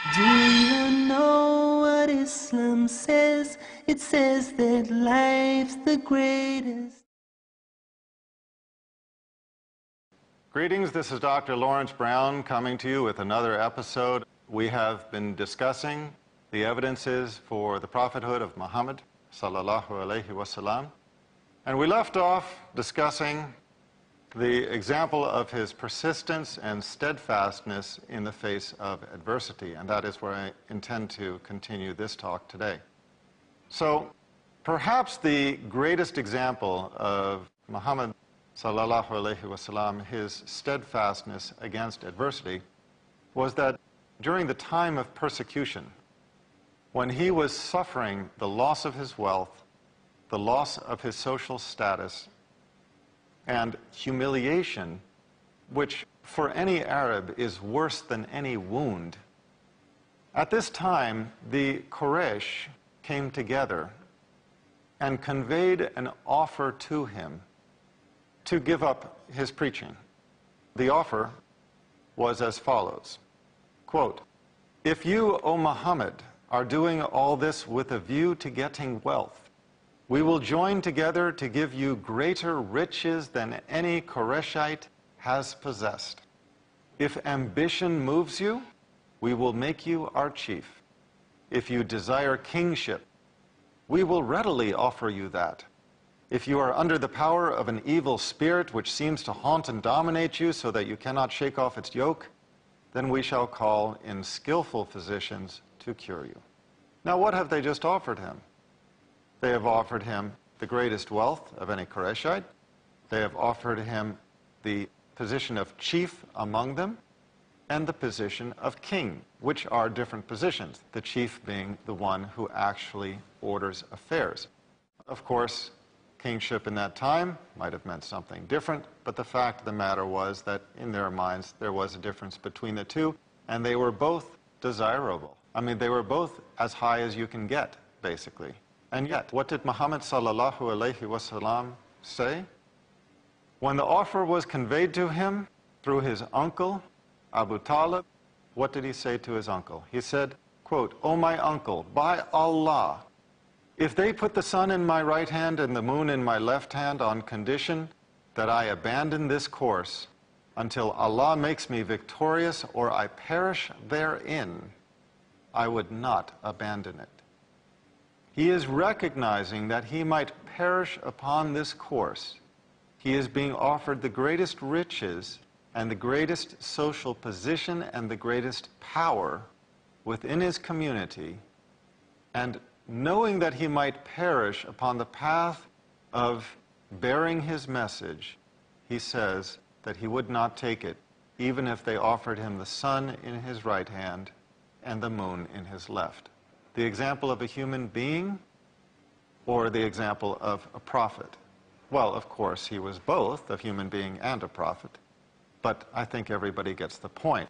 Do you know what Islam says? It says that life's the greatest. Greetings, this is Dr. Lawrence Brown coming to you with another episode. We have been discussing the evidences for the prophethood of Muhammad sallallahu alaihi wasallam, and we left off discussing the example of his persistence and steadfastness in the face of adversity, and that is where I intend to continue this talk today. So perhaps the greatest example of Muhammad sallallahu alaihi wasallam, his steadfastness against adversity, was that during the time of persecution, when he was suffering the loss of his wealth, the loss of his social status, and humiliation, which for any Arab is worse than any wound. At this time, the Quraysh came together and conveyed an offer to him to give up his preaching. The offer was as follows, quote, "If you, O Muhammad, are doing all this with a view to getting wealth, we will join together to give you greater riches than any Qurayshite has possessed. If ambition moves you, we will make you our chief. If you desire kingship, we will readily offer you that. If you are under the power of an evil spirit which seems to haunt and dominate you so that you cannot shake off its yoke, then we shall call in skillful physicians to cure you." Now, what have they just offered him? They have offered him the greatest wealth of any Qurayshite. They have offered him the position of chief among them and the position of king, which are different positions, the chief being the one who actually orders affairs. Of course, kingship in that time might have meant something different, but the fact of the matter was that in their minds there was a difference between the two, and they were both desirable. I mean, they were both as high as you can get, basically. And yet, what did Muhammad sallallahu alaihi wasallam say? When the offer was conveyed to him through his uncle, Abu Talib, what did he say to his uncle? He said, quote, "O my uncle, by Allah, if they put the sun in my right hand and the moon in my left hand on condition that I abandon this course until Allah makes me victorious or I perish therein, I would not abandon it." He is recognizing that he might perish upon this course. He is being offered the greatest riches and the greatest social position and the greatest power within his community, and knowing that he might perish upon the path of bearing his message, he says that he would not take it, even if they offered him the sun in his right hand and the moon in his left. The example of a human being or the example of a prophet? Well, of course, he was both a human being and a prophet, but I think everybody gets the point.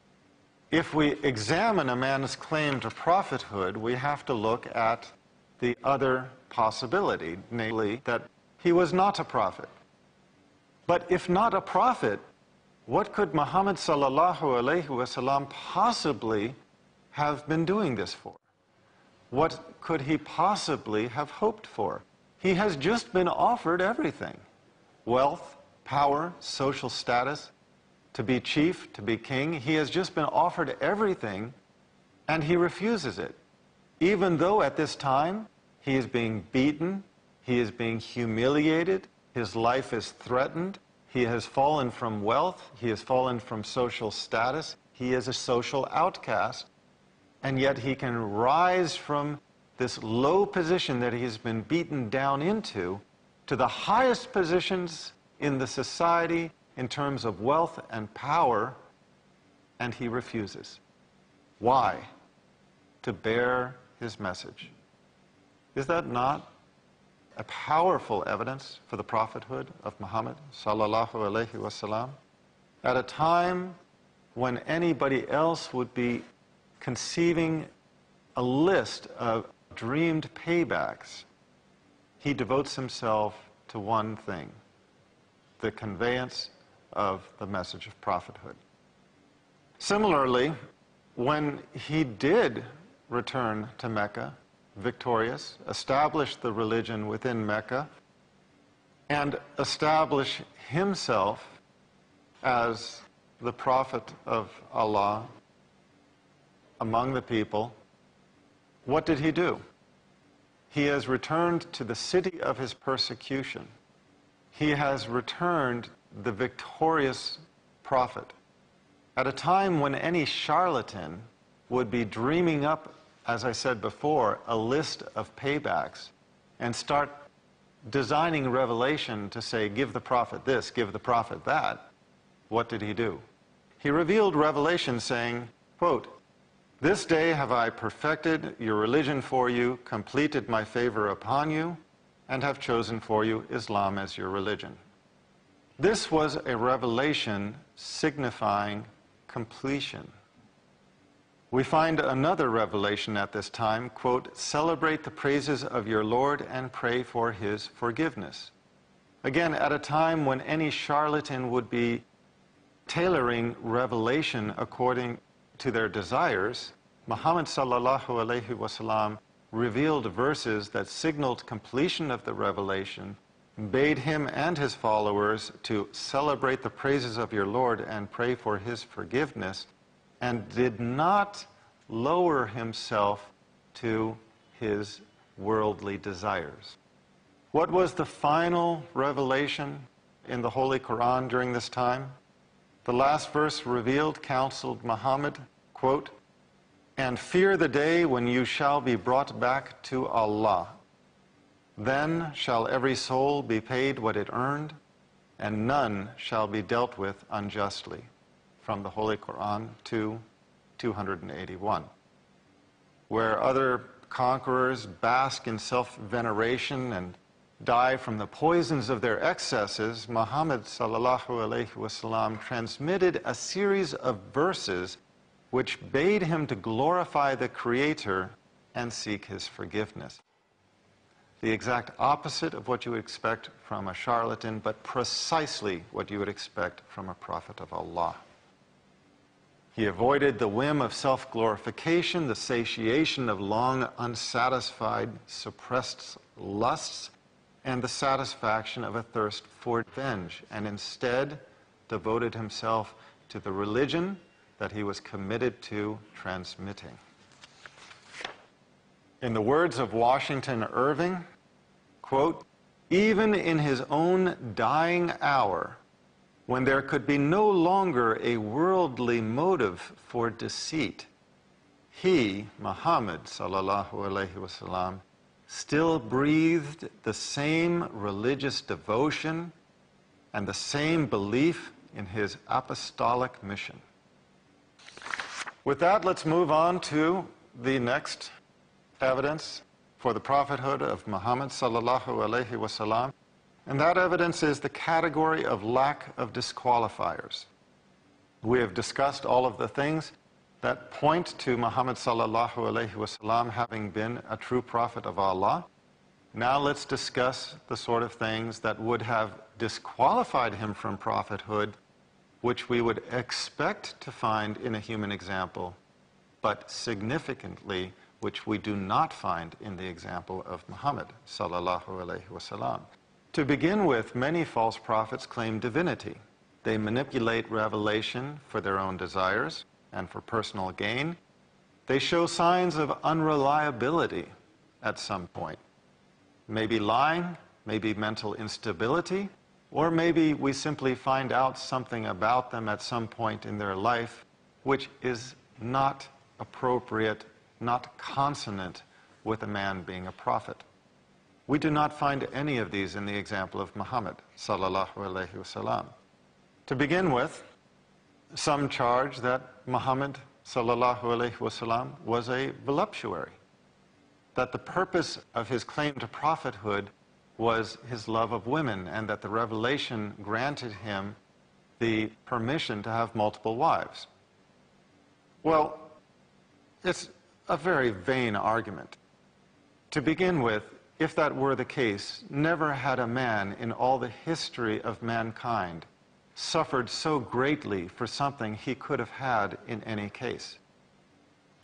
If we examine a man's claim to prophethood, we have to look at the other possibility, namely that he was not a prophet. But if not a prophet, what could Muhammad sallallahu alaihi wasallam possibly have been doing this for? What could he possibly have hoped for? He has just been offered everything: wealth, power, social status, to be chief, to be king. He has just been offered everything, and he refuses it. Even though at this time he is being beaten, he is being humiliated, his life is threatened, he has fallen from wealth, he has fallen from social status, he is a social outcast, and yet he can rise from this low position that he's been beaten down into to the highest positions in the society in terms of wealth and power, and he refuses. Why? To bear his message. Is that not a powerful evidence for the prophethood of Muhammad sallallahu alaihi wasallam? At a time when anybody else would be conceiving a list of dreamed paybacks, he devotes himself to one thing: the conveyance of the message of prophethood. Similarly, when he did return to Mecca, victorious, establish the religion within Mecca, and establish himself as the prophet of Allah among the people, what did he do? He has returned to the city of his persecution. He has returned the victorious prophet. At a time when any charlatan would be dreaming up, as I said before, a list of paybacks and start designing revelation to say, give the prophet this, give the prophet that, what did he do? He revealed revelation saying, quote, "This day have I perfected your religion for you, completed my favor upon you, and have chosen for you Islam as your religion." This was a revelation signifying completion. We find another revelation at this time, quote, "Celebrate the praises of your Lord and pray for his forgiveness." Again, at a time when any charlatan would be tailoring revelation according to their desires, Muhammad sallallahu alaihi wasallam revealed verses that signaled completion of the revelation, bade him and his followers to celebrate the praises of your Lord and pray for his forgiveness, and did not lower himself to his worldly desires. What was the final revelation in the Holy Quran during this time? The last verse revealed, counseled Muhammad, quote, "And fear the day when you shall be brought back to Allah. Then shall every soul be paid what it earned, and none shall be dealt with unjustly." From the Holy Quran 2:281. Where other conquerors bask in self-veneration and die from the poisons of their excesses, Muhammad sallallahu alaihi wasallam transmitted a series of verses which bade him to glorify the Creator and seek his forgiveness. The exact opposite of what you would expect from a charlatan, but precisely what you would expect from a prophet of Allah. He avoided the whim of self-glorification, the satiation of long unsatisfied, suppressed lusts, and the satisfaction of a thirst for revenge, and instead devoted himself to the religion that he was committed to transmitting. In the words of Washington Irving, quote, "Even in his own dying hour, when there could be no longer a worldly motive for deceit, he, Muhammad sallallahu alaihi wasallam, still breathed the same religious devotion and the same belief in his apostolic mission." With that, let's move on to the next evidence for the prophethood of Muhammad sallallahu alaihi wasallam. And that evidence is the category of lack of disqualifiers. We have discussed all of the things that point to Muhammad sallallahu alaihi wasallam having been a true prophet of Allah. Now let's discuss the sort of things that would have disqualified him from prophethood, which we would expect to find in a human example, but significantly, which we do not find in the example of Muhammad sallallahu alaihi wasallam. To begin with, many false prophets claim divinity. They manipulate revelation for their own desires and for personal gain. They show signs of unreliability at some point. Maybe lying, maybe mental instability, or maybe we simply find out something about them at some point in their life which is not appropriate, not consonant with a man being a prophet. We do not find any of these in the example of Muhammad sallallahu alaihi wasallam. To begin with, some charge that Muhammad sallallahu alaihi wasallam was a voluptuary, that the purpose of his claim to prophethood was his love of women, and that the revelation granted him the permission to have multiple wives. Well, it's a very vain argument. To begin with, if that were the case, never had a man in all the history of mankind suffered so greatly for something he could have had in any case.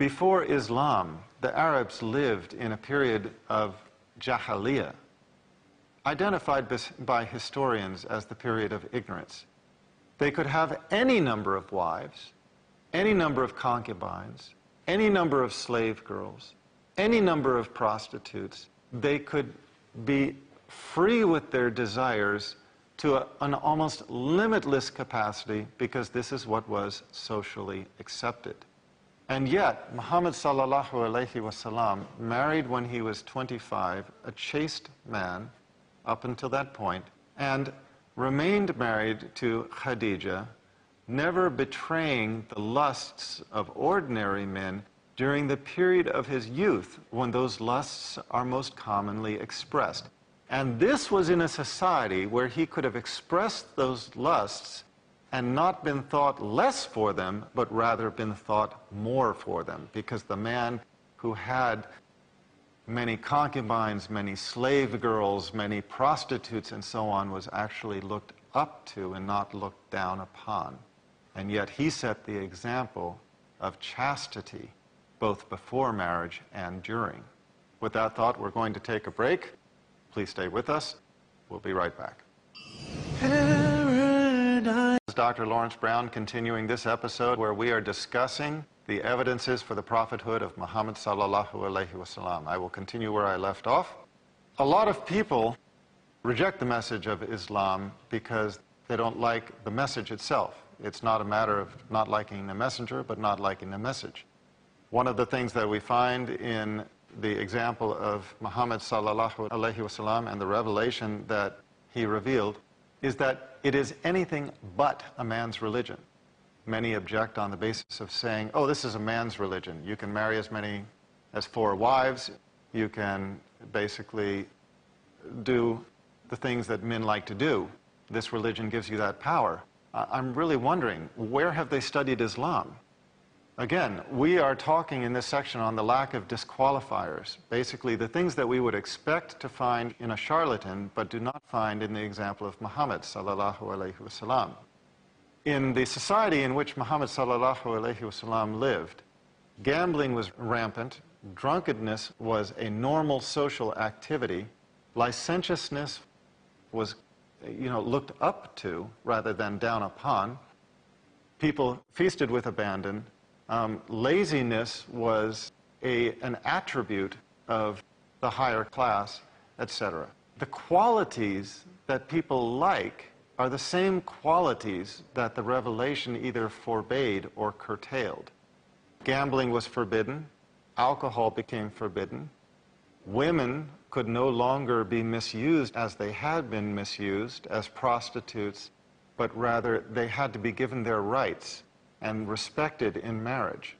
Before Islam, the Arabs lived in a period of Jahiliyyah, identified by historians as the period of ignorance. They could have any number of wives, any number of concubines, any number of slave girls, any number of prostitutes. They could be free with their desires to an almost limitless capacity because this is what was socially accepted. And yet, Muhammad sallallahu alaihi wasallam married when he was 25, a chaste man up until that point, and remained married to Khadija, never betraying the lusts of ordinary men during the period of his youth when those lusts are most commonly expressed. And this was in a society where he could have expressed those lusts and not been thought less for them, but rather been thought more for them, because the man who had many concubines, many slave girls, many prostitutes, and so on, was actually looked up to and not looked down upon. And yet he set the example of chastity, both before marriage and during. With that thought, we're going to take a break. Please stay with us. We'll be right back. Paradise. Dr. Lawrence Brown continuing this episode where we are discussing the evidences for the prophethood of Muhammad sallallahu alaihi wasallam. I will continue where I left off. A lot of people reject the message of Islam because they don't like the message itself. It's not a matter of not liking the messenger, but not liking the message. One of the things that we find in the example of Muhammad sallallahu alaihi wasallam and the revelation that he revealed is that it is anything but a man's religion. Many object on the basis of saying, oh, this is a man's religion. You can marry as many as 4 wives. You can basically do the things that men like to do. This religion gives you that power. I'm really wondering, where have they studied Islam? Again, we are talking in this section on the lack of disqualifiers, basically the things that we would expect to find in a charlatan but do not find in the example of Muhammad sallallahu alaihi wasallam. In the society in which Muhammad sallallahu alaihi wasallam lived, gambling was rampant, drunkenness was a normal social activity, licentiousness was, looked up to rather than down upon. People feasted with abandon. Laziness was an attribute of the higher class, etc. The qualities that people like are the same qualities that the revelation either forbade or curtailed. Gambling was forbidden. Alcohol became forbidden. Women could no longer be misused as they had been misused as prostitutes, but rather they had to be given their rights and respected in marriage.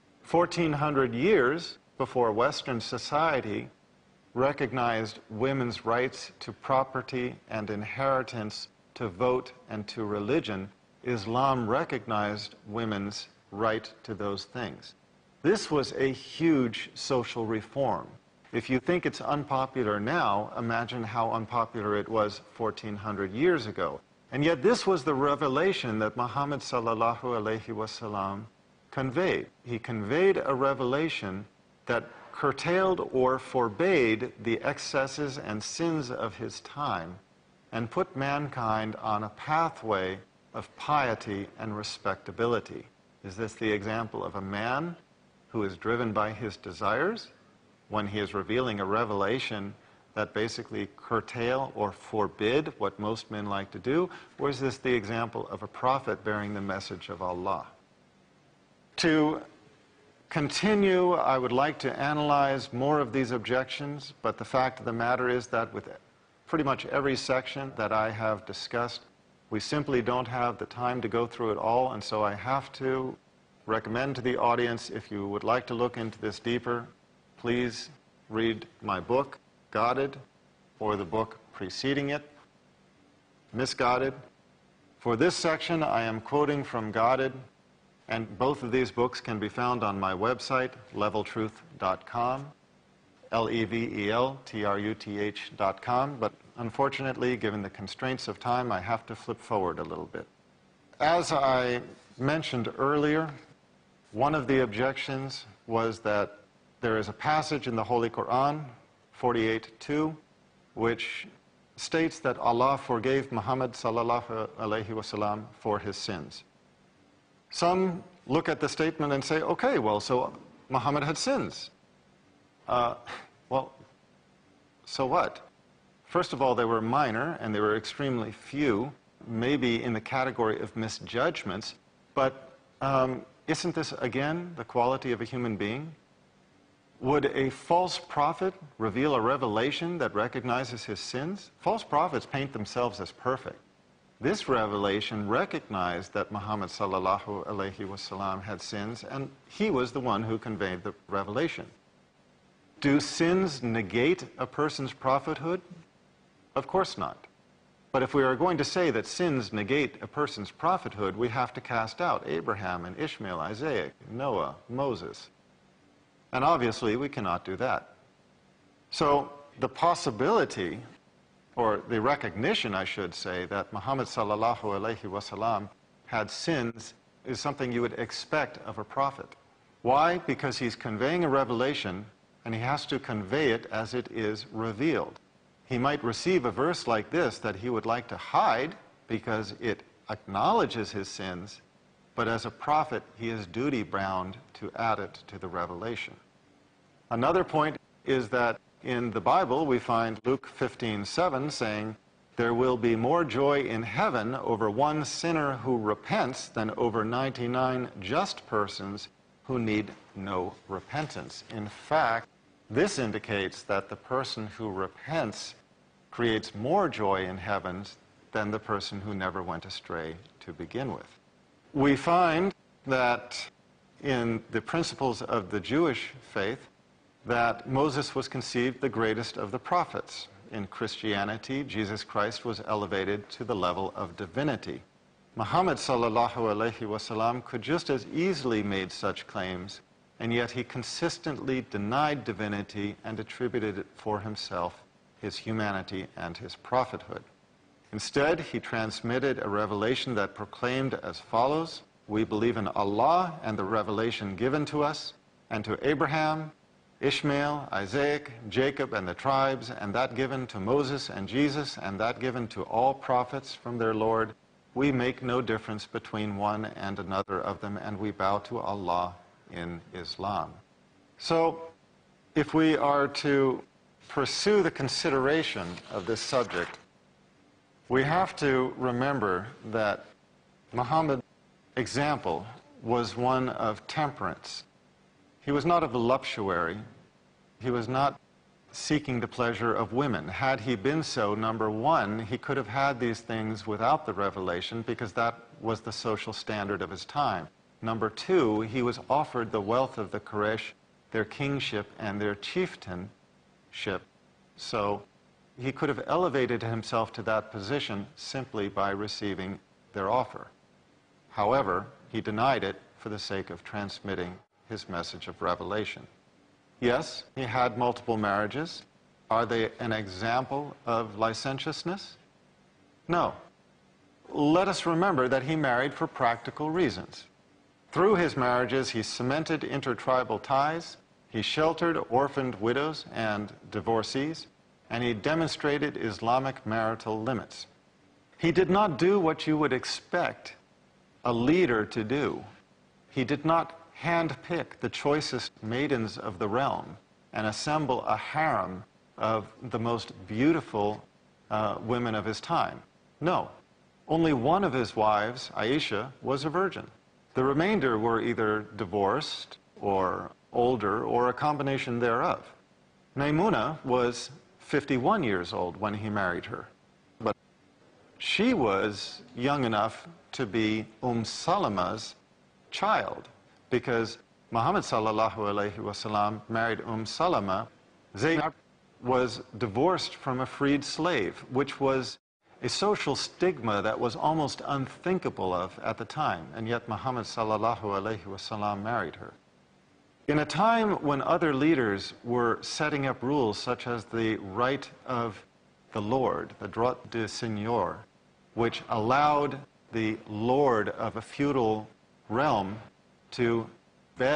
1400 years before Western society recognized women's rights to property and inheritance, to vote and to religion, Islam recognized women's right to those things. This was a huge social reform. If you think it's unpopular now, imagine how unpopular it was 1400 years ago. And yet this was the revelation that Muhammad sallallahu alaihi wasallam conveyed. He conveyed a revelation that curtailed or forbade the excesses and sins of his time and put mankind on a pathway of piety and respectability. Is this the example of a man who is driven by his desires when he is revealing a revelation that basically curtail or forbid what most men like to do? Or is this the example of a prophet bearing the message of Allah? To continue, I would like to analyze more of these objections, but the fact of the matter is that with pretty much every section that I have discussed, we simply don't have the time to go through it all, and so I have to recommend to the audience, if you would like to look into this deeper, please read my book, Guided, or the book preceding it, Misguided. For this section, I am quoting from Guided, and both of these books can be found on my website, leveltruth.com, leveltruth.com, but unfortunately, given the constraints of time, I have to flip forward a little bit. As I mentioned earlier, one of the objections was that there is a passage in the Holy Quran, 48:2, which states that Allah forgave Muhammad sallallahu alaihi wasallam for his sins. Some look at the statement and say, okay, well, so Muhammad had sins. Well, so what? First of all, they were minor and they were extremely few, maybe in the category of misjudgments, but isn't this, again, the quality of a human being? Would a false prophet reveal a revelation that recognizes his sins? False prophets paint themselves as perfect. This revelation recognized that Muhammad sallallahu alaihi wasallam had sins, and he was the one who conveyed the revelation. Do sins negate a person's prophethood? Of course not. But if we are going to say that sins negate a person's prophethood, we have to cast out Abraham and Ishmael, Isaac, Noah, Moses. And obviously, we cannot do that. So the possibility, or the recognition, I should say, that Muhammad sallallahu alaihi wasallam had sins is something you would expect of a prophet. Why? Because he's conveying a revelation, and he has to convey it as it is revealed. He might receive a verse like this that he would like to hide because it acknowledges his sins, but as a prophet, he is duty-bound to add it to the revelation. Another point is that in the Bible, we find Luke 15:7 saying, there will be more joy in heaven over one sinner who repents than over 99 just persons who need no repentance. In fact, this indicates that the person who repents creates more joy in heaven than the person who never went astray to begin with. We find that in the principles of the Jewish faith that Moses was conceived the greatest of the prophets. In Christianity, Jesus Christ was elevated to the level of divinity. Muhammad sallallahu alaihi wasallam could just as easily made such claims, and yet he consistently denied divinity and attributed it for himself, his humanity and his prophethood. Instead, he transmitted a revelation that proclaimed as follows: we believe in Allah and the revelation given to us, and to Abraham, Ishmael, Isaac, Jacob, and the tribes, and that given to Moses and Jesus, and that given to all prophets from their Lord. We make no difference between one and another of them, and we bow to Allah in Islam. So, if we are to pursue the consideration of this subject, we have to remember that Muhammad's example was one of temperance. He was not a voluptuary. He was not seeking the pleasure of women. Had he been so, number one, he could have had these things without the revelation because that was the social standard of his time. Number two, he was offered the wealth of the Quraysh, their kingship and their chieftainship. So he could have elevated himself to that position simply by receiving their offer. However, he denied it for the sake of transmitting his message of revelation. Yes, he had multiple marriages. Are they an example of licentiousness? No. Let us remember that he married for practical reasons. Through his marriages, he cemented intertribal ties, he sheltered orphaned widows and divorcees, and he demonstrated Islamic marital limits. He did not do what you would expect a leader to do. He did not handpick the choicest maidens of the realm and assemble a harem of the most beautiful women of his time. No. Only one of his wives, Aisha, was a virgin. The remainder were either divorced or older or a combination thereof. Maymuna was 51 years old when he married her, but she was young enough to be Salama's child, because Muhammad sallallahu alaihi wasallam married Salama. Zaynab was divorced from a freed slave, which was a social stigma that was almost unthinkable of at the time, and yet Muhammad sallallahu alaihi wasallam married her. In a time when other leaders were setting up rules such as the right of the lord, the droit de seigneur, which allowed the lord of a feudal realm to bed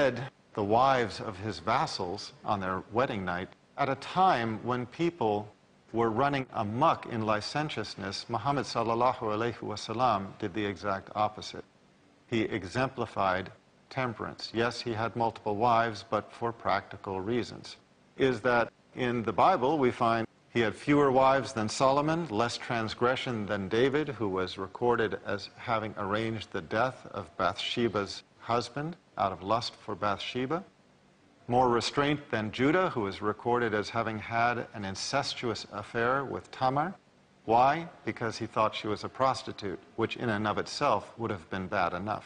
the wives of his vassals on their wedding night. At a time when people were running amok in licentiousness, Muhammad sallallahu alaihi wasallam did the exact opposite. He exemplified temperance. Yes, he had multiple wives, but for practical reasons. Is that in the Bible we find he had fewer wives than Solomon, less transgression than David, who was recorded as having arranged the death of Bathsheba's husband out of lust for Bathsheba, more restraint than Judah, who is recorded as having had an incestuous affair with Tamar. Why? Because he thought she was a prostitute, which in and of itself would have been bad enough.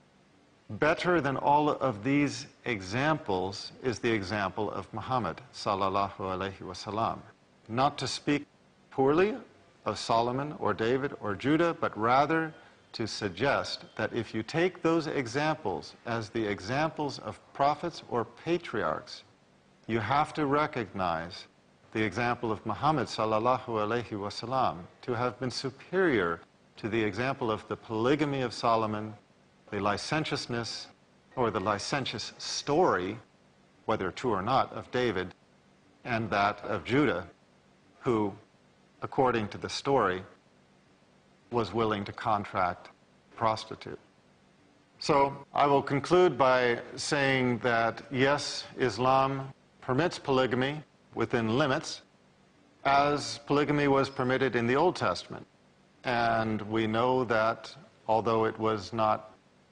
Better than all of these examples is the example of Muhammad sallallahu alaihi wasallam. Not to speak poorly of Solomon or David or Judah, but rather to suggest that if you take those examples as the examples of prophets or patriarchs, you have to recognize the example of Muhammad sallallahu alaihi wasallam to have been superior to the example of the polygamy of Solomon, the licentiousness or the licentious story, whether true or not, of David, and that of Judah, who, according to the story, was willing to contract a prostitute. So I will conclude by saying that yes, Islam permits polygamy within limits, as polygamy was permitted in the Old Testament. And we know that although it was not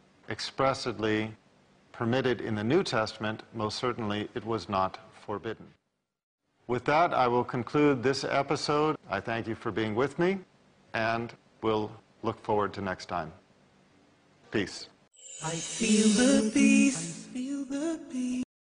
expressly permitted in the New Testament, most certainly it was not forbidden. With that, I will conclude this episode. I thank you for being with me, and we'll look forward to next time. Peace. I feel the peace.